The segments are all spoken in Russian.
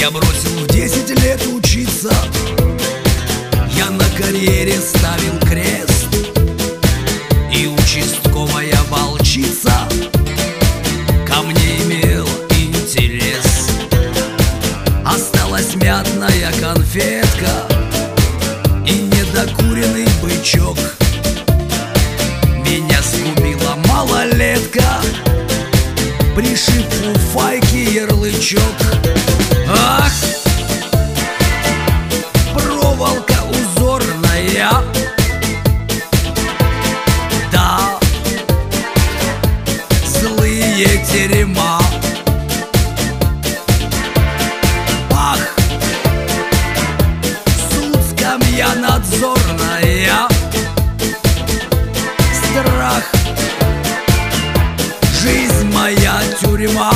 Я бросил в 10 лет учиться, я на карьере ставил крест, и участковая волчица ко мне имела интерес. Осталась мятная конфетка и недокуренный бычок. Меня сгубила малолетка, пришив фуфайке ярлычок. Ах, проволока узорная, да, злые терема. Пах, суд, скамья надзорная, страх, жизнь моя тюрьма.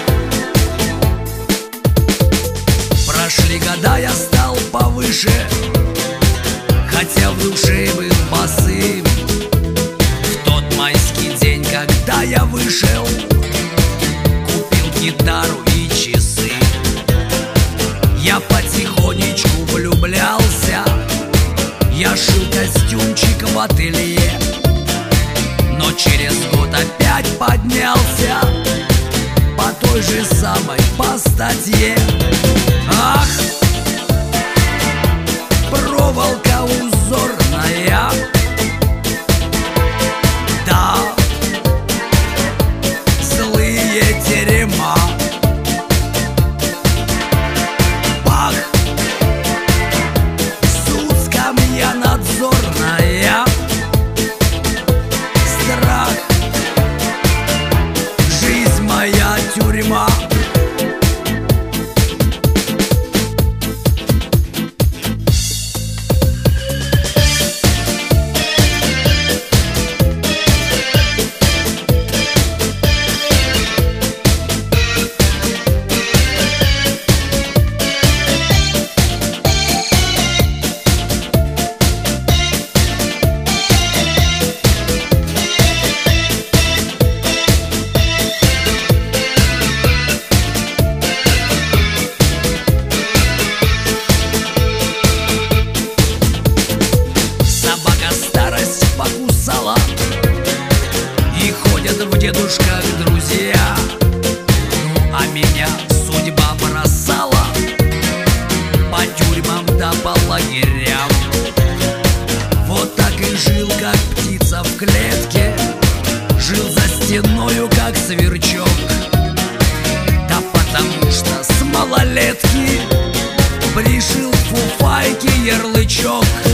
Прошли года, я стал повыше, хотя в душе был босым. В тот майский день, когда я вышел, купил гитару и часы. Я потихонечку влюблялся, я шил костюмчик в ателье, но через год опять поднялся по той же самой по статье. Ах, проволока узорная, да, злые терема. Пах, суд, скамья надзорная, страх, жизнь моя тюрьма. Покусала, и ходят в дедушках друзья. Ну а меня судьба бросала по тюрьмам да по лагерям. Вот так и жил, как птица в клетке, жил за стеною, как сверчок. Да потому что с малолетки пришил фуфайке ярлычок.